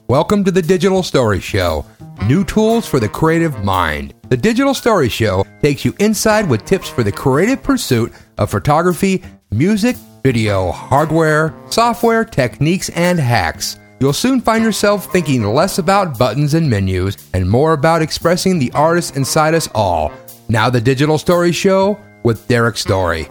Welcome to the Digital Story Show. New tools for the creative mind. The Digital Story Show takes you inside with tips for the creative pursuit of photography, music, video, hardware, software, techniques, and hacks. You'll soon find yourself thinking less about buttons and menus and more about expressing the artist inside us all. Now the Digital Story Show with Derek Story.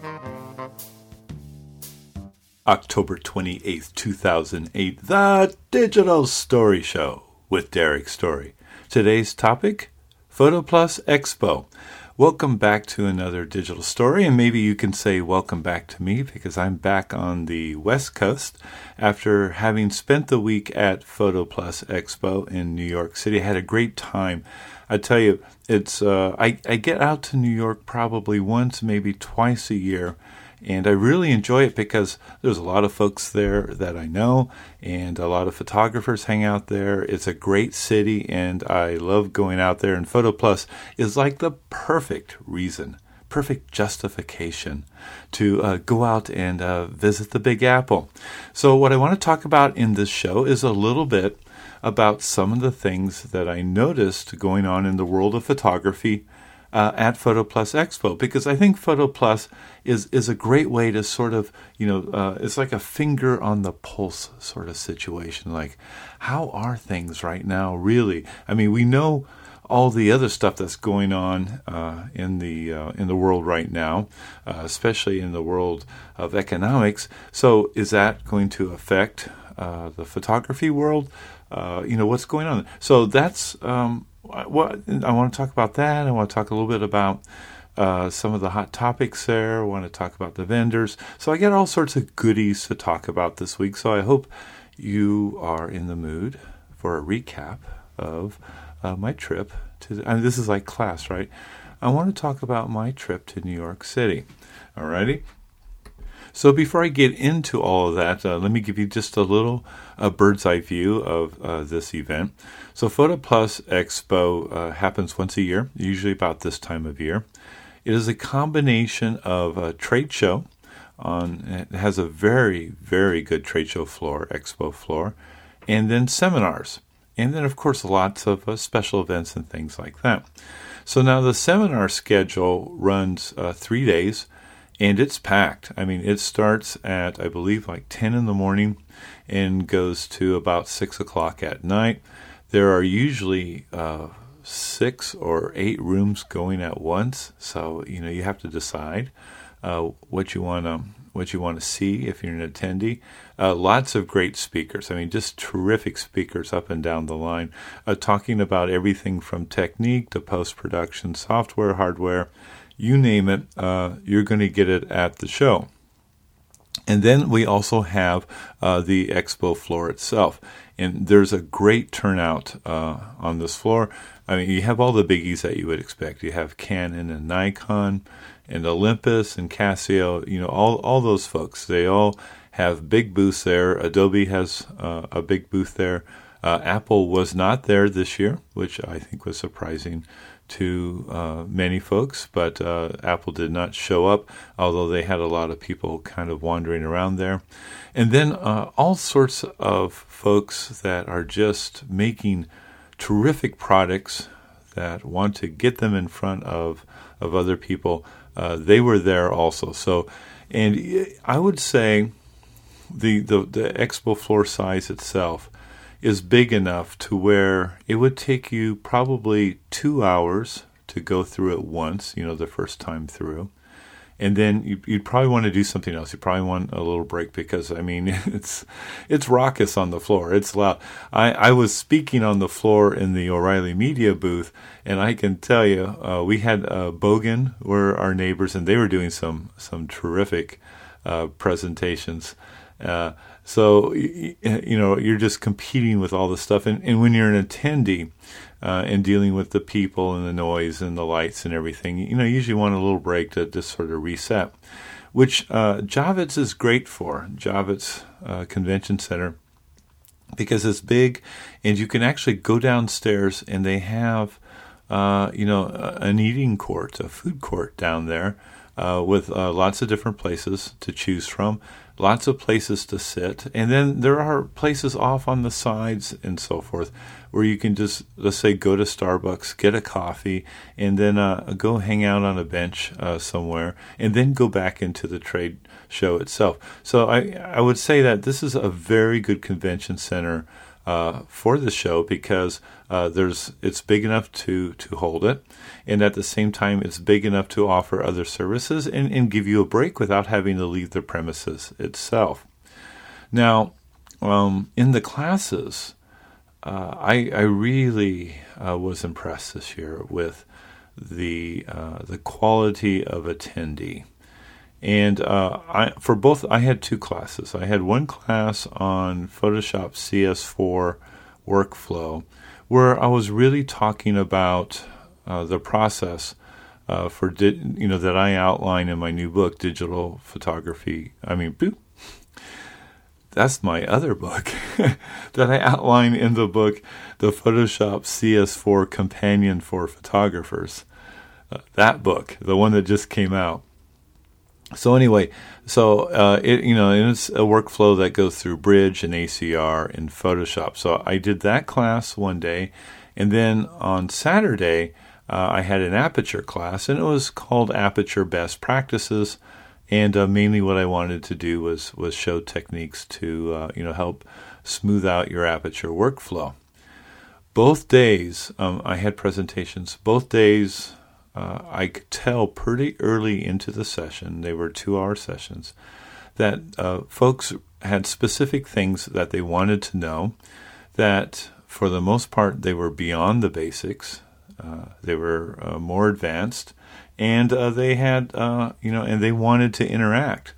October 28th, 2008, The Digital Story Show with Derek Story. Today's topic, PhotoPlus Expo. Welcome back to another digital story, and maybe you can say welcome back to me because I'm back on the West Coast after having spent the week at PhotoPlus Expo in New York City. I had a great time. I tell you, it's I get out to New York probably once, maybe twice a year. And I really enjoy it because there's a lot of folks there that I know, and a lot of photographers hang out there. It's a great city, and I love going out there. And PhotoPlus is like the perfect reason, perfect justification to go out and visit the Big Apple. So what I want to talk about in this show is a little bit about some of the things that I noticed going on in the world of photography at PhotoPlus Expo, because I think PhotoPlus is a great way to sort of, it's like a finger on the pulse sort of situation. Like, how are things right now, really? I mean, we know all the other stuff that's going on in the world right now, especially in the world of economics. So is that going to affect the photography world? What's going on? So that's I want to talk about that. I want to talk a little bit about some of the hot topics there. I want to talk about the vendors. So I got all sorts of goodies to talk about this week. So I hope you are in the mood for a recap of my trip to this is like class, right? I want to talk about my trip to New York City. Alrighty? So before I get into all of that, let me give you just a little bird's eye view of this event. So PhotoPlus Expo happens once a year, usually about this time of year. It is a combination of a trade show. It has a very, very good trade show floor, expo floor, and then seminars. And then, of course, lots of special events and things like that. So now the seminar schedule runs 3 days. And it's packed. I mean, it starts at, I believe, like 10 in the morning and goes to about 6 o'clock at night. There are usually 6 or 8 rooms going at once. So, you have to decide what you want to see if you're an attendee. Lots of great speakers. I mean, just terrific speakers up and down the line, talking about everything from technique to post-production, software, hardware. You name it, you're going to get it at the show. And then we also have the expo floor itself. And there's a great turnout on this floor. I mean, you have all the biggies that you would expect. You have Canon and Nikon and Olympus and Casio, all those folks. They all have big booths there. Adobe has a big booth there. Apple was not there this year, which I think was surprising to many folks, but Apple did not show up, although they had a lot of people kind of wandering around there. And then all sorts of folks that are just making terrific products that want to get them in front of other people. They were there also. So, and I would say the expo floor size itself is big enough to where it would take you probably 2 hours to go through it once, the first time through. And then you'd probably want to do something else. You probably want a little break because, I mean, it's raucous on the floor. It's loud. I was speaking on the floor in the O'Reilly Media booth, and I can tell you, we had Bogan were our neighbors, and they were doing some terrific presentations. So, you're just competing with all this stuff. And when you're an attendee and dealing with the people and the noise and the lights and everything, you usually want a little break to just sort of reset, which Javits is great for, Javits Convention Center, because it's big and you can actually go downstairs and they have, an eating court, a food court down there with lots of different places to choose from, lots of places to sit, and then there are places off on the sides and so forth where you can just, let's say, go to Starbucks, get a coffee, and then go hang out on a bench somewhere, and then go back into the trade show itself. So I would say that this is a very good convention center for the show because it's big enough to hold it, and at the same time it's big enough to offer other services and give you a break without having to leave the premises itself. Now, in the classes, I really was impressed this year with the quality of attendee. And I had two classes. I had one class on Photoshop CS4 workflow, where I was really talking about the process that I outline in my new book, Digital Photography. That's my other book that I outline in the book, the Photoshop CS4 Companion for Photographers. That book, the one that just came out. So anyway, it's a workflow that goes through Bridge and ACR in Photoshop. So I did that class one day, and then on Saturday I had an Aperture class, and it was called Aperture Best Practices. And mainly what I wanted to do was show techniques to help smooth out your Aperture workflow. Both days I had presentations. Both days. I could tell pretty early into the session, they were 2-hour sessions, that folks had specific things that they wanted to know, that for the most part they were beyond the basics, they were more advanced, and they had, and they wanted to interact.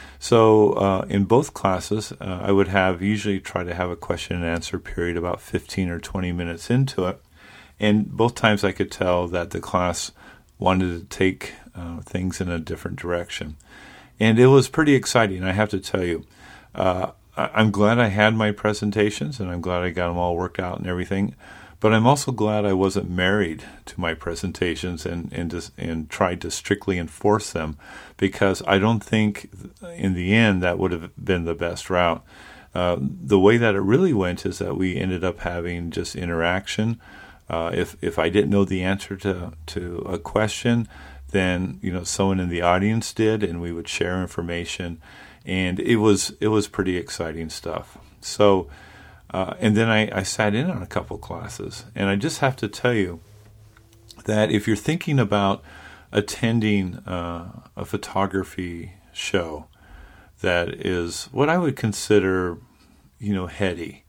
So in both classes, I would usually try to have a question and answer period about 15 or 20 minutes into it, and both times I could tell that the class wanted to take things in a different direction. And it was pretty exciting, I have to tell you. I'm glad I had my presentations, and I'm glad I got them all worked out and everything. But I'm also glad I wasn't married to my presentations and tried to strictly enforce them, because I don't think in the end that would have been the best route. The way that it really went is that we ended up having just interaction. If I didn't know the answer to a question, then someone in the audience did, and we would share information, and it was pretty exciting stuff. So, and then I sat in on a couple classes, and I just have to tell you that if you're thinking about attending a photography show that is what I would consider, heady,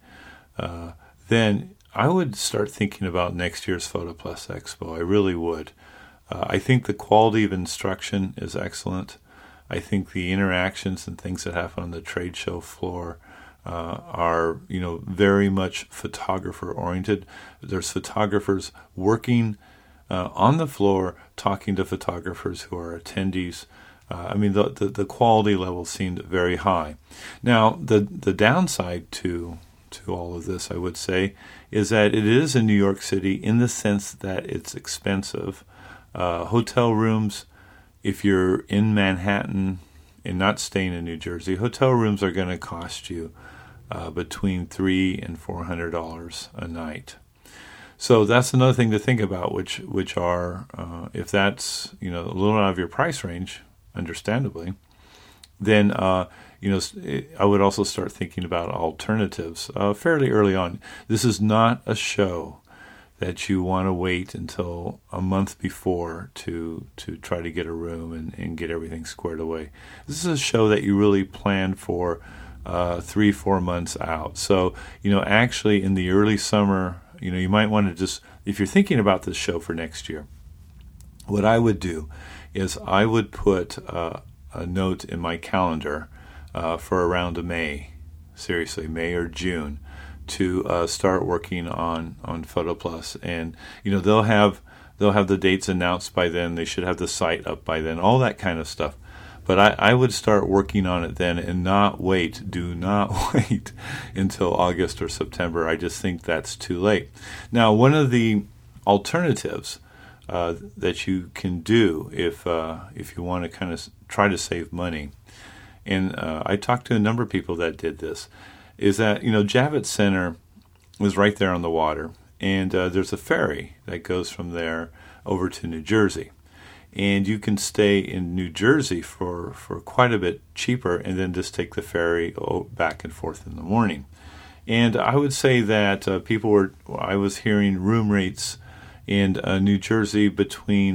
then I would start thinking about next year's PhotoPlus Expo. I really would. I think the quality of instruction is excellent. I think the interactions and things that happen on the trade show floor are, very much photographer-oriented. There's photographers working on the floor, talking to photographers who are attendees. The quality level seemed very high. Now, the downside to all of this, I would say, is that it is in New York City in the sense that it's expensive. Hotel rooms, if you're in Manhattan and not staying in New Jersey, hotel rooms are going to cost you between $300 and $400 a night. So that's another thing to think about, which are, if that's a little out of your price range, understandably, then I would also start thinking about alternatives fairly early on. This is not a show that you want to wait until a month before to try to get a room and get everything squared away. This is a show that you really plan for 3-4 months out. So, actually in the early summer, you might want to just, if you're thinking about this show for next year, what I would do is I would put a note in my calendar for around May or June, to start working on PhotoPlus, and they'll have the dates announced by then. They should have the site up by then, all that kind of stuff. But I would start working on it then, and do not wait until August or September. I just think that's too late. Now, one of the alternatives that you can do if you want to kind of try to save money. And I talked to a number of people that did this. Is that Javits Center was right there on the water, and there's a ferry that goes from there over to New Jersey. And you can stay in New Jersey for quite a bit cheaper and then just take the ferry back and forth in the morning. And I would say that I was hearing room rates in New Jersey between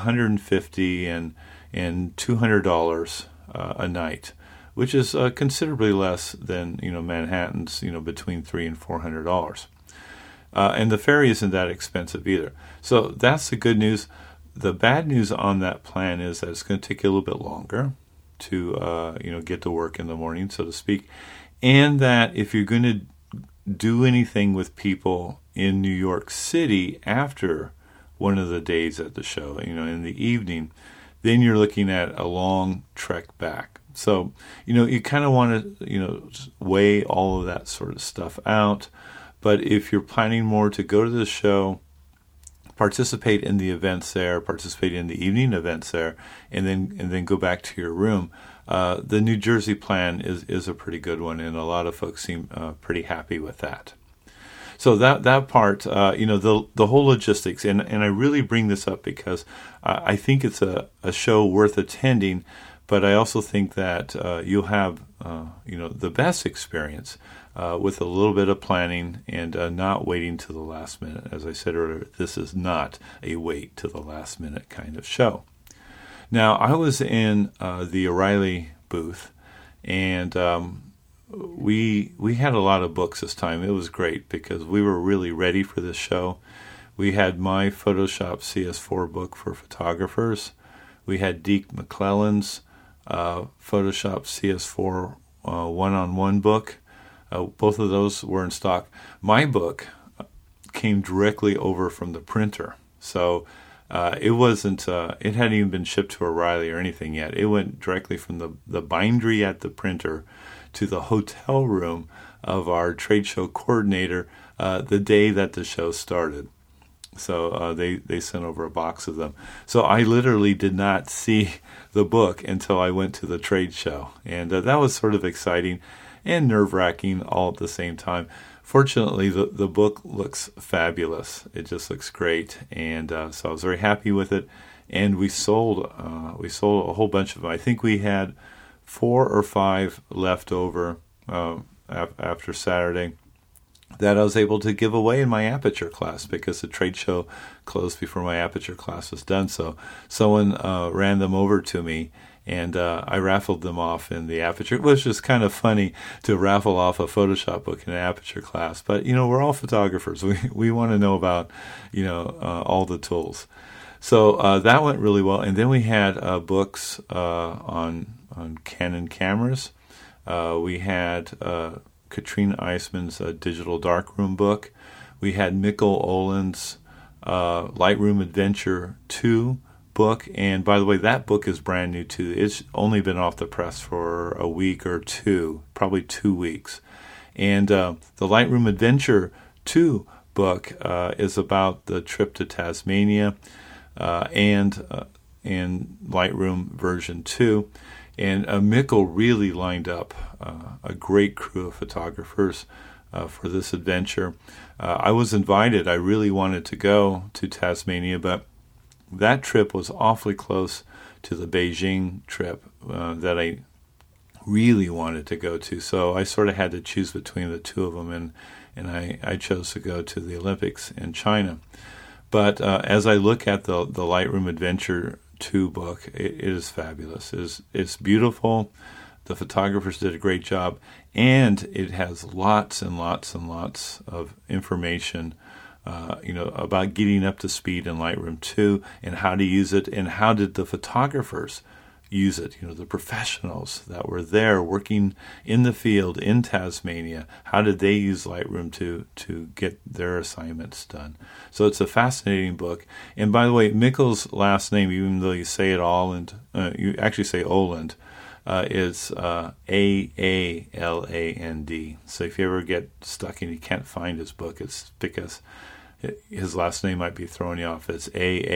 $150 and $200 a night, which is considerably less than Manhattan's between $300 and $400. And the ferry isn't that expensive either. So that's the good news. The bad news on that plan is that it's going to take you a little bit longer to get to work in the morning, so to speak, and that if you're going to do anything with people in New York City after one of the days at the show, in the evening, then you're looking at a long trek back. So, you kind of want to, weigh all of that sort of stuff out. But if you're planning more to go to the show, participate in the events there, participate in the evening events there, and then go back to your room. The New Jersey plan is a pretty good one, and a lot of folks seem pretty happy with that. So that part, the whole logistics, and I really bring this up because I think it's a show worth attending, but I also think that you'll have the best experience with a little bit of planning and not waiting to the last minute. As I said earlier, this is not a wait to the last minute kind of show. Now, I was in the O'Reilly booth, and we had a lot of books this time. It was great because we were really ready for this show. We had my Photoshop CS4 book for photographers. We had Deke McClellan's Photoshop CS4 one-on-one book. Both of those were in stock. My book came directly over from the printer, so it wasn't. It hadn't even been shipped to O'Reilly or anything yet. It went directly from the bindery at the printer to the hotel room of our trade show coordinator the day that the show started. So they sent over a box of them. So I literally did not see the book until I went to the trade show, and that was sort of exciting and nerve-wracking all at the same time. Fortunately, the book looks fabulous. It just looks great, and so I was very happy with it. And we sold a whole bunch of them. I think we had 4 or 5 left over after Saturday that I was able to give away in my Aperture class because the trade show closed before my Aperture class was done. So someone ran them over to me, and I raffled them off in the Aperture. It was just kind of funny to raffle off a Photoshop book in an Aperture class. But, we're all photographers. We want to know about, all the tools. So that went really well. And then we had books on Canon cameras. We had Katrina Eisman's Digital Darkroom book. We had Mikkel Oland's Lightroom Adventure 2 book, and by the way, that book is brand new too. It's only been off the press for a week or two, probably 2 weeks. And the Lightroom Adventure 2 book is about the trip to Tasmania and Lightroom version 2. And Mikkel really lined up a great crew of photographers for this adventure. I was invited. I really wanted to go to Tasmania, but that trip was awfully close to the Beijing trip that I really wanted to go to. So I sort of had to choose between the two of them, and I chose to go to the Olympics in China. But as I look at the Lightroom Adventure 2 book, it is fabulous. It's beautiful. The photographers did a great job, and it has lots and lots and lots of information about getting up to speed in Lightroom 2 and how to use it, and how did the photographers use it, the professionals that were there working in the field in Tasmania, how did they use Lightroom to get their assignments done. So it's a fascinating book. And by the way, Mikkel's last name, even though you say it Oland, you actually say Oland, is Aaland. So if you ever get stuck and you can't find his book, it's because His last name might be throwing you off. It's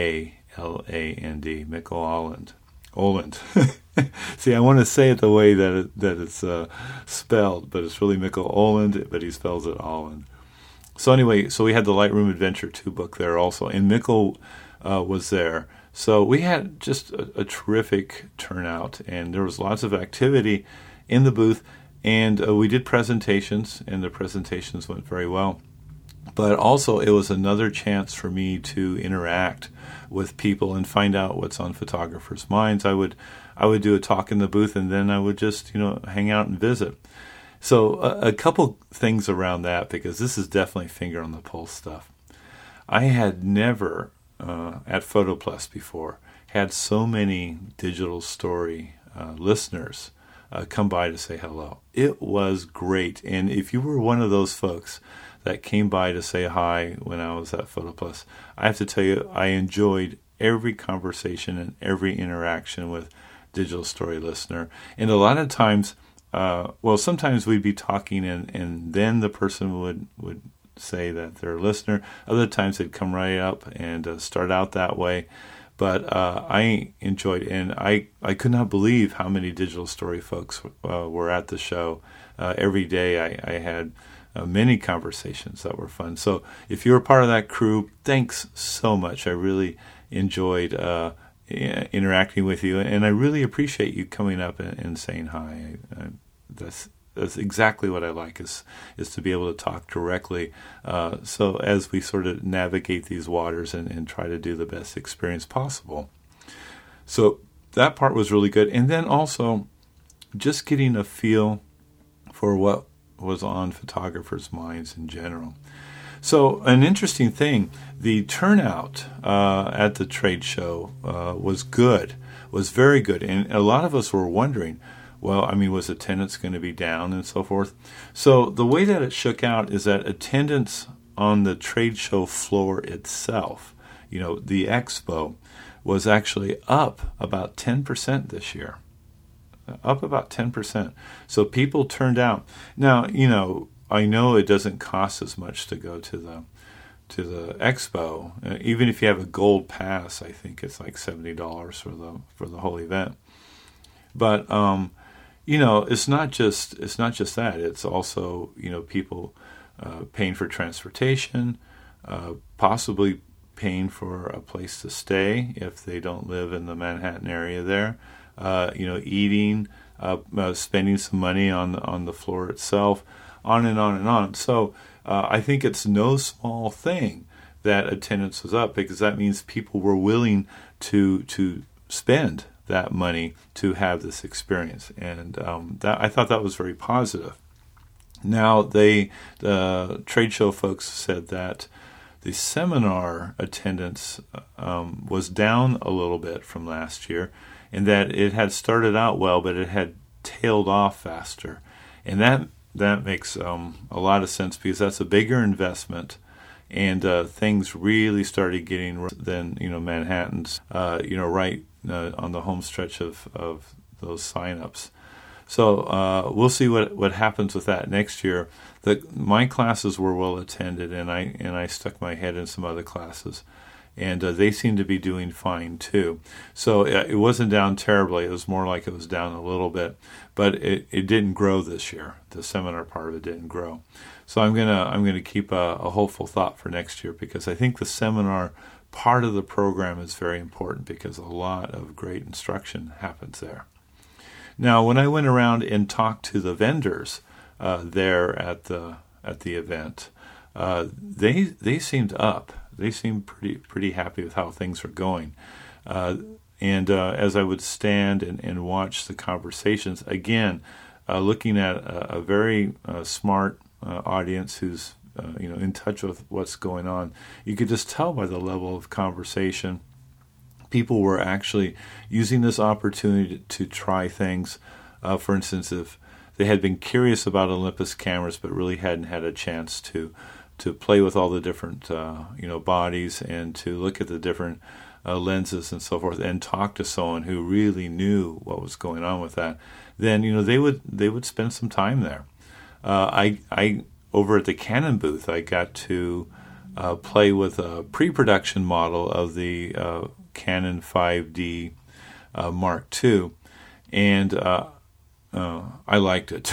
Aaland, Mikkel Oland. See, I want to say it the way that it's spelled, but it's really Mikkel Oland, but he spells it Oland. So anyway, so we had the Lightroom Adventure 2 book there also, and Mikkel was there. So we had just a terrific turnout, and there was lots of activity in the booth, and we did presentations, and the presentations went very well. But also it was another chance for me to interact with people and find out what's on photographers' minds. I would do a talk in the booth, and then I would just, hang out and visit. So a couple things around that, because this is definitely finger on the pulse stuff. I had never, at PhotoPlus before, had so many Digital Story listeners come by to say hello. It was great. And if you were one of those folks that came by to say hi when I was at PhotoPlus, I have to tell you, I enjoyed every conversation and every interaction with Digital Story listener. And a lot of times, sometimes we'd be talking and then the person would say that they're a listener. Other times they'd come right up and start out that way. But I enjoyed it, and I could not believe how many Digital Story folks were at the show. Every day I had many conversations that were fun. So if you were part of that crew, thanks so much. I really enjoyed interacting with you, and I really appreciate you coming up and saying hi. That's exactly what I like, is to be able to talk directly. So as we sort of navigate these waters and try to do the best experience possible. So that part was really good. And then also just getting a feel for what was on photographers' minds in general. So an interesting thing, the turnout at the trade show was good, was very good. And a lot of us were wondering, well, was attendance going to be down and so forth? So the way that it shook out is that attendance on the trade show floor itself, the expo, was actually up about 10% this year. Up about 10%. So people turned out. Now, I know it doesn't cost as much to go to the expo. Even if you have a gold pass, I think it's like $70 for the whole event. But it's not just that. It's also people paying for transportation, possibly paying for a place to stay if they don't live in the Manhattan area there. Eating, spending some money on the floor itself, on and on and on. So I think it's no small thing that attendance was up, because that means people were willing to spend that money to have this experience, and that I thought that was very positive. Now the trade show folks said that the seminar attendance was down a little bit from last year, and that it had started out well, but it had tailed off faster, and that makes a lot of sense, because that's a bigger investment. And things really started getting than Manhattan's right on the home stretch of those signups. So we'll see what happens with that next year. My classes were well attended, and I stuck my head in some other classes, and they seem to be doing fine too. So it wasn't down terribly. It was more like it was down a little bit, but it didn't grow this year. The seminar part of it didn't grow. So I'm gonna keep a hopeful thought for next year, because I think the seminar part of the program is very important, because a lot of great instruction happens there. Now, when I went around and talked to the vendors there at the event, they seemed up. They seemed pretty happy with how things were going. And as I would stand and watch the conversations, again, looking at a very smart audience who's in touch with what's going on, you could just tell by the level of conversation. People were actually using this opportunity to try things. For instance, if they had been curious about Olympus cameras but really hadn't had a chance to play with all the different bodies and to look at the different lenses and so forth, and talk to someone who really knew what was going on with that, then they would spend some time there. I over at the Canon booth, I got to play with a pre-production model of the Canon 5D Mark II, and I liked it.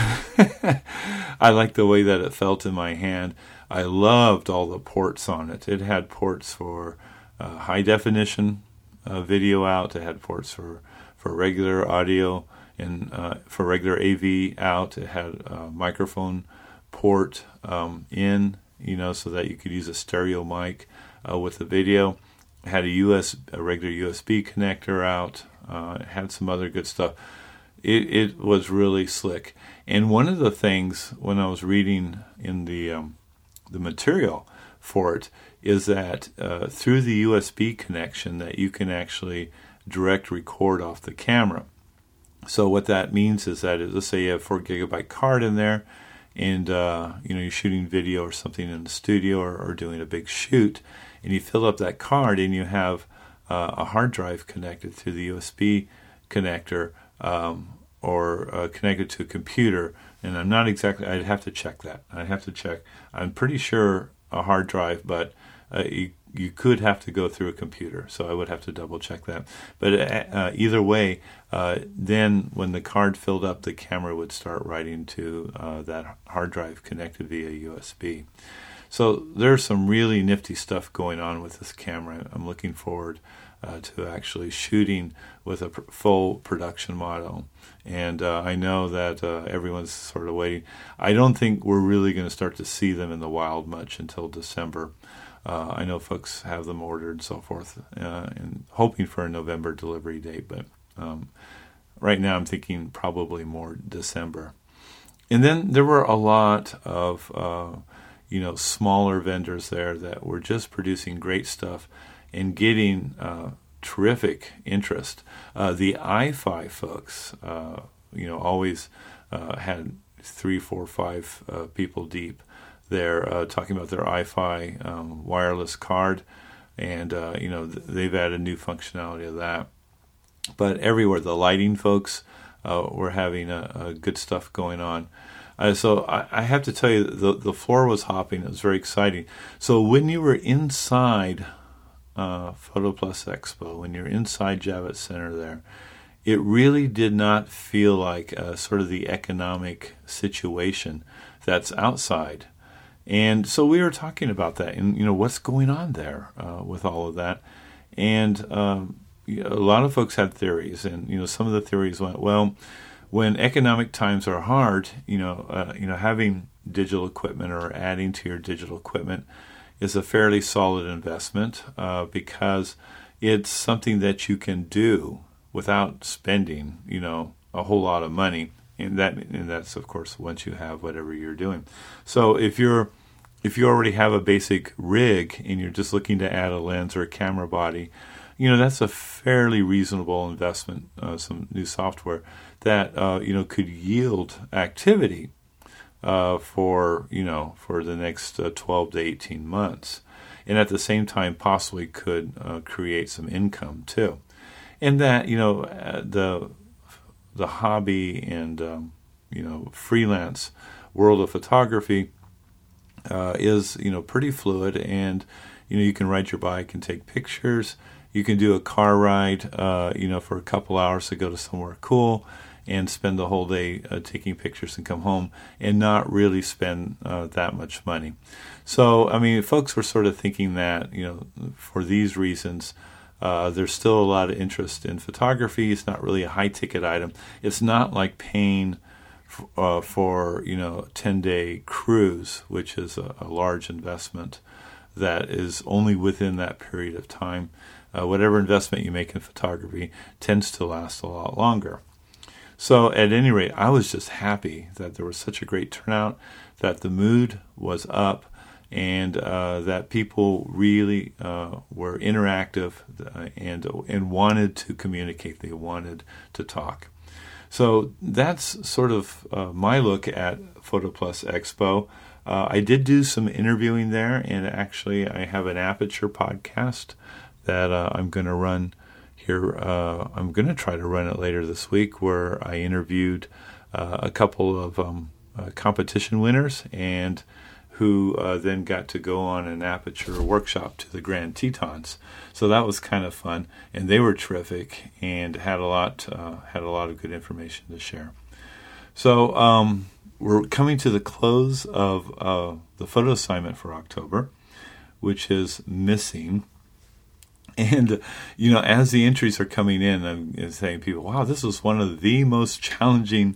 I liked the way that it felt in my hand. I loved all the ports on it. It had ports for high definition video out. It had ports for regular audio and for regular AV out. It had a microphone port in, so that you could use a stereo mic with the video. It had a regular USB connector out. It had some other good stuff. It was really slick. And one of the things when I was reading in the material for it is that through the USB connection that you can actually direct record off the camera. So what that means is that, let's say you have a 4 gigabyte card in there, and you're shooting video or something in the studio or doing a big shoot, and you fill up that card and you have a hard drive connected through the USB connector or connected to a computer. And I'm not exactly, I'd have to check that. I'm pretty sure a hard drive, but you could have to go through a computer, so I would have to double check that. But either way, then when the card filled up, the camera would start writing to that hard drive connected via USB. So there's some really nifty stuff going on with this camera. I'm looking forward to actually shooting with a full production model. And I know that everyone's sort of waiting. I don't think we're really going to start to see them in the wild much until December. I know folks have them ordered and so forth, and hoping for a November delivery date. But right now I'm thinking probably more December. And then there were a lot of smaller vendors there that were just producing great stuff and getting terrific interest. The iFi folks, always had 3, 4, 5 people deep there talking about their iFi wireless card, and they've added new functionality of that. But everywhere, the lighting folks were having good stuff going on. So I have to tell you, the floor was hopping. It was very exciting. So when you were inside PhotoPlus Expo, when you're inside Javits Center there, it really did not feel like sort of the economic situation that's outside. And so we were talking about that and, what's going on there with all of that. And a lot of folks had theories, and, some of the theories went, well, when economic times are hard, having digital equipment or adding to your digital equipment is a fairly solid investment because it's something that you can do without spending, a whole lot of money, and that's of course once you have whatever you're doing. So if you already have a basic rig and you're just looking to add a lens or a camera body, that's a fairly reasonable investment. Some new software that could yield activity for the next 12 to 18 months, and at the same time possibly could create some income too. And that the hobby and freelance world of photography is pretty fluid, and you can ride your bike and take pictures. You can do a car ride for a couple hours to go to somewhere cool and spend the whole day taking pictures and come home and not really spend that much money. So, folks were sort of thinking that, for these reasons, there's still a lot of interest in photography. It's not really a high-ticket item. It's not like paying for a 10-day cruise, which is a large investment that is only within that period of time. Whatever investment you make in photography tends to last a lot longer. So at any rate, I was just happy that there was such a great turnout, that the mood was up, and that people really were interactive and wanted to communicate. They wanted to talk. So that's sort of my look at PhotoPlus Expo. I did do some interviewing there, and actually I have an Aperture podcast that I'm going to run here. I'm going to try to run it later this week, where I interviewed a couple of competition winners and who then got to go on an Aperture workshop to the Grand Tetons. So that was kind of fun, and they were terrific and had a lot of good information to share. So we're coming to the close of the photo assignment for October, which is missing. And, as the entries are coming in, I'm saying to people, wow, this was one of the most challenging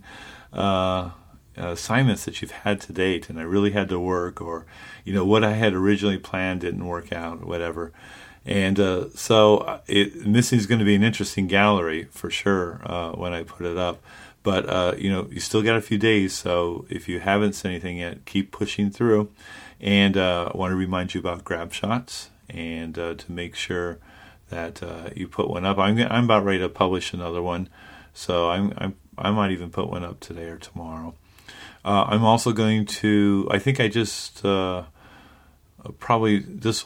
assignments that you've had to date, and I really had to work, or, what I had originally planned didn't work out, or whatever. And so missing is going to be an interesting gallery for sure when I put it up. But, you still got a few days, so if you haven't sent anything yet, keep pushing through. And I want to remind you about grab shots, and to make sure that you put one up. I'm about ready to publish another one, so I might even put one up today or tomorrow. I'm also going to, I think I just you'll probably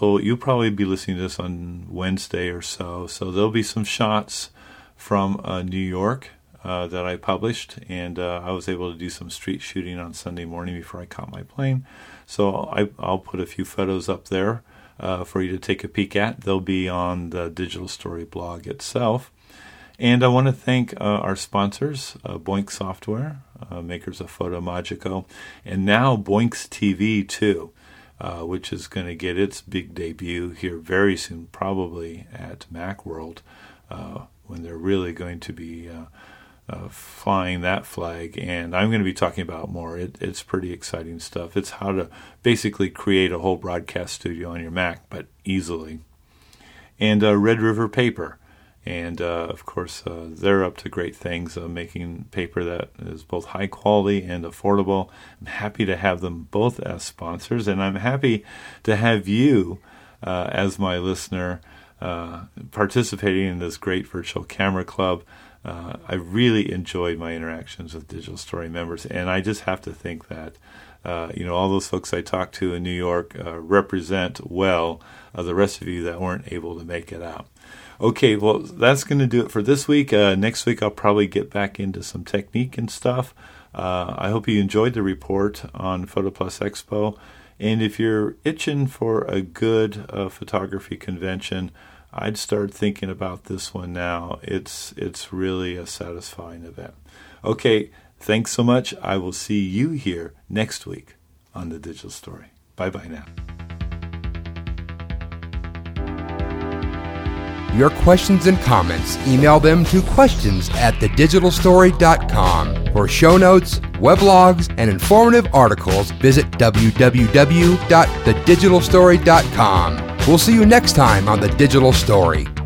be listening to this on Wednesday or so there'll be some shots from New York that I published, and I was able to do some street shooting on Sunday morning before I caught my plane, so I'll put a few photos up there for you to take a peek at. They'll be on the Digital Story blog itself. And I want to thank our sponsors, Boinx Software, makers of PhotoMagico, and now Boinx TV too, which is going to get its big debut here very soon, probably at Macworld, when they're really going to be flying that flag. And I'm going to be talking about more. It's pretty exciting stuff. It's how to basically create a whole broadcast studio on your Mac, but easily. And Red River Paper. And, of course, they're up to great things, making paper that is both high quality and affordable. I'm happy to have them both as sponsors, and I'm happy to have you as my listener participating in this great virtual camera club. I really enjoyed my interactions with Digital Story members, and I just have to think that all those folks I talked to in New York represent well the rest of you that weren't able to make it out. Okay, well, that's going to do it for this week. Next week, I'll probably get back into some technique and stuff. I hope you enjoyed the report on PhotoPlus Expo. And if you're itching for a good photography convention, I'd start thinking about this one now. It's really a satisfying event. Okay, thanks so much. I will see you here next week on The Digital Story. Bye-bye now. Your questions and comments, email them to questions@thedigitalstory.com. For show notes, weblogs, and informative articles, visit www.thedigitalstory.com. We'll see you next time on The Digital Story.